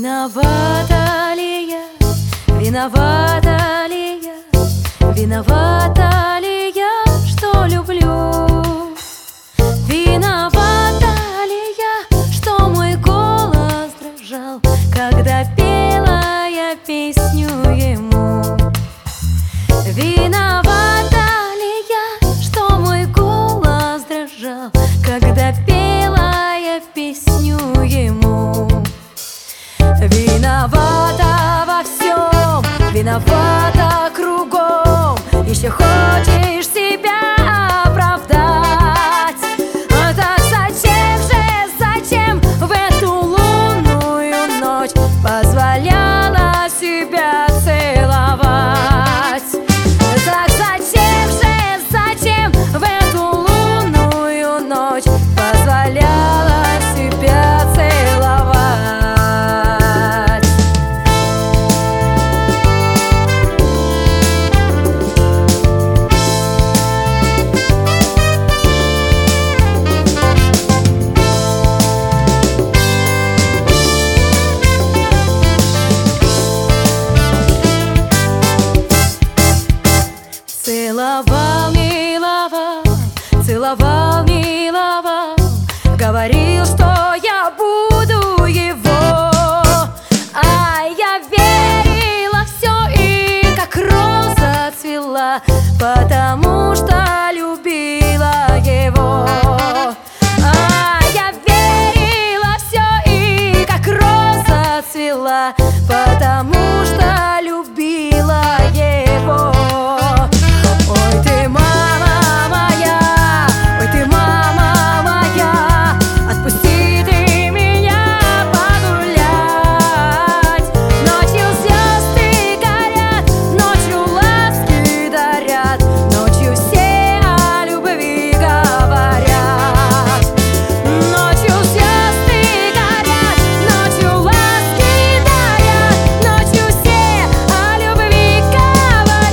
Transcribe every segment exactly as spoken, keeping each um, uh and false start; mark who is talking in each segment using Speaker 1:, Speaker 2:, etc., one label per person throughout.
Speaker 1: Виновата ли я, виновата ли я, виновата ли я, что люблю? Виновата ли я, что мой голос дрожал, когда пела я песню ему? Виновата ли я, что мой голос дрожал, когда пела я песню ему? Виновата во всем, виновата кругом, еще хочешь себя оправдать. А так зачем же, зачем в эту лунную ночь позволяла себя целовать? Так зачем же, зачем в эту лунную ночь позволяла себя целовать? Целовал, миловал, целовал, миловал, говорил, что я буду его. А я верила все, и как роза цвела, потому что любила его. А я верила все, и как роза цвела, потому что любила его. Ой, ты, мама моя, ой, ты, мама моя, отпусти ты меня погулять. Ночью звезды горят, ночью ласки дарят, ночью все о любви говорят. Ночью звезды горят, ночью ласки дарят, ночью все о любви говорят.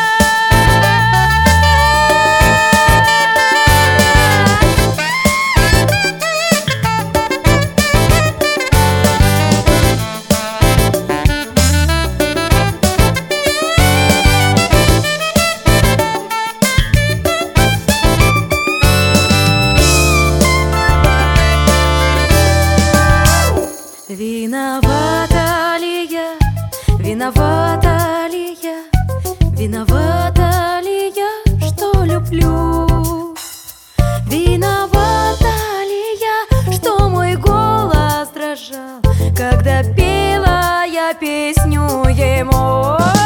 Speaker 1: Виновата ли я, виновата ли я, виновата ли я, что люблю? Виновата ли я, что мой голос дрожал, когда пела я песню ему?